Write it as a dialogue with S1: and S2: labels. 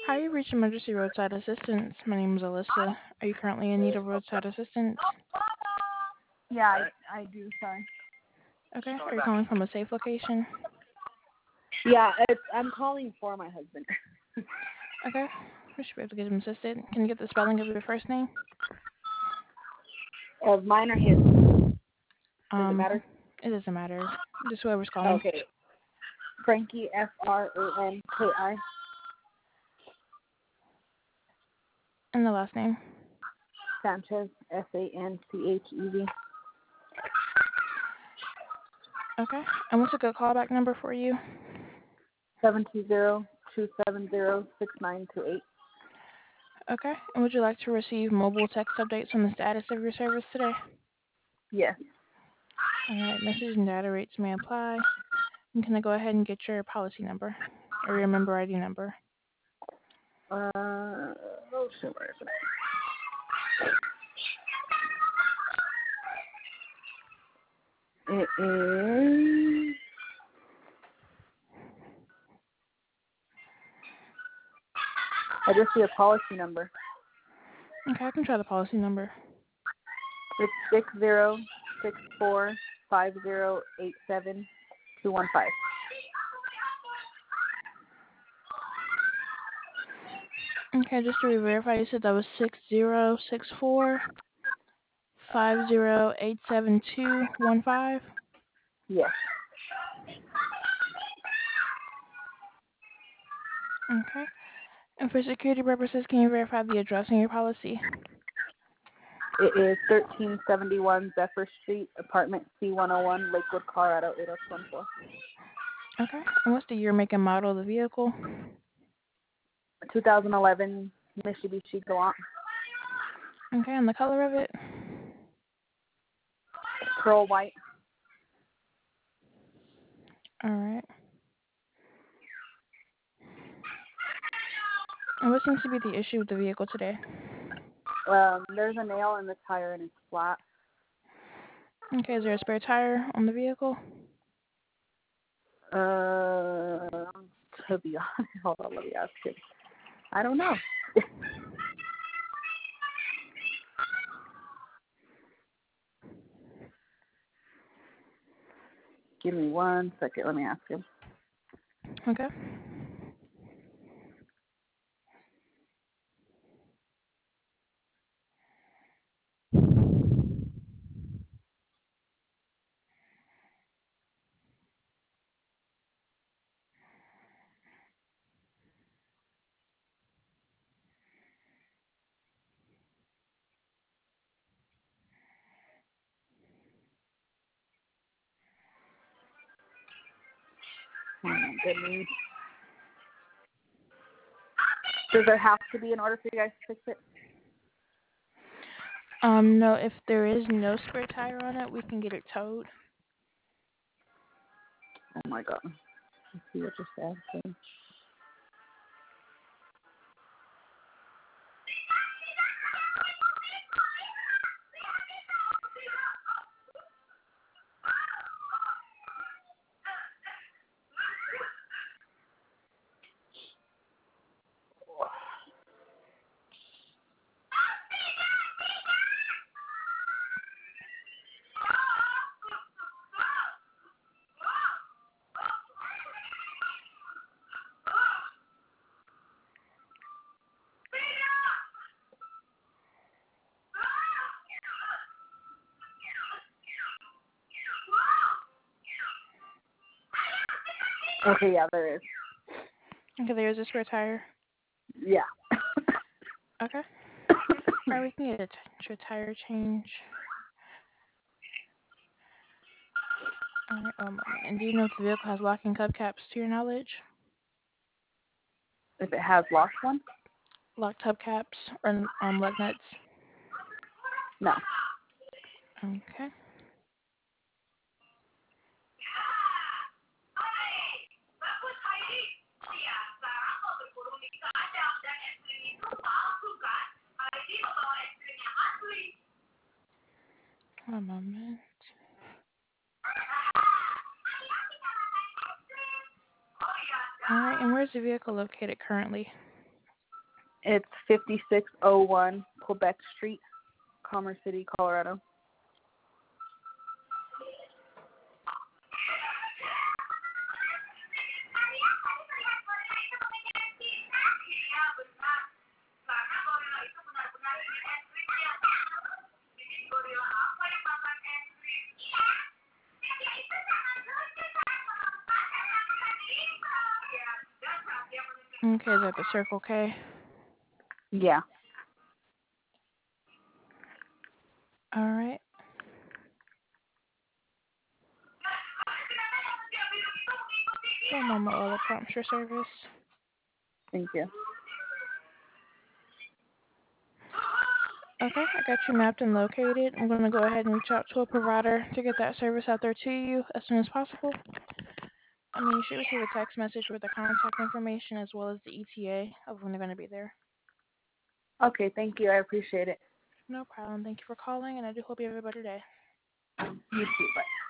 S1: Hi, you reached emergency roadside assistance. My name is Alyssa. Are you currently in need of roadside assistance?
S2: Yeah, I do. Sorry.
S1: Okay. Are you calling from a safe location?
S2: Yeah, I'm calling for my husband.
S1: Okay. We should be able to get him assisted. Can you get the spelling of your first name?
S2: Of mine or his? Does it
S1: Um,
S2: matter?
S1: it doesn't matter. Just whoever's calling.
S2: Okay. Frankie, Franki.
S1: And the last name.
S2: Sanchez, Sanchev.
S1: Okay. And what's a good callback number for you?
S2: 720-270-6928.
S1: Okay. And would you like to receive mobile text updates on the status of your service today?
S2: Yes.
S1: All right. Message and data rates may apply. And can I go ahead and get your policy number or your member ID number?
S2: Oh, shit, where is it? It is. I just see a policy number.
S1: Okay, I can try the policy number.
S2: It's 60645087-215.
S1: Okay, just to re-verify, you said that was 60645087-215.
S2: Yes.
S1: Okay. And for security purposes, can you verify the address in your policy?
S2: It is 1371 Zephyr Street, apartment C101, Lakewood, Colorado 80214.
S1: Okay. And what's the year, make, and model of the vehicle?
S2: 2011 Mitsubishi Galant.
S1: Okay, and the color of it?
S2: Pearl white.
S1: All right. And what seems to be the issue with the vehicle today?
S2: There's a nail in the tire and it's flat.
S1: Okay, is there a spare tire on the vehicle?
S2: To be honest, hold on, let me ask you. I don't know. Give me 1 second. Let me ask you.
S1: Okay.
S2: Oh my goodness. Does there have to be in order for you guys to fix it?
S1: No, if there is no spare tire on it, we can get it towed.
S2: Oh my god. Let's see what you're saying. Okay, yeah, there is.
S1: Okay, there's a spare tire.
S2: Yeah.
S1: Okay. Alright, we can get a tire change. Alright, one moment. And do you know if the vehicle has locking hubcaps to your knowledge?
S2: If it has lost one?
S1: Locked hubcaps or lug nuts?
S2: No.
S1: Okay. One moment. Alright, and where's the vehicle located currently?
S2: It's 5601 Quebec Street, Commerce City, Colorado.
S1: Okay, is that the Circle K?
S2: Yeah.
S1: All right. One moment while it prompts your service.
S2: Thank you.
S1: Okay, I got you mapped and located. I'm going to go ahead and reach out to a provider to get that service out there to you as soon as possible. You should receive a text message with the contact information as well as the ETA of when they're going to be there.
S2: Okay, thank you. I appreciate it.
S1: No problem. Thank you for calling, and I do hope you have a better day.
S2: You too. Bye.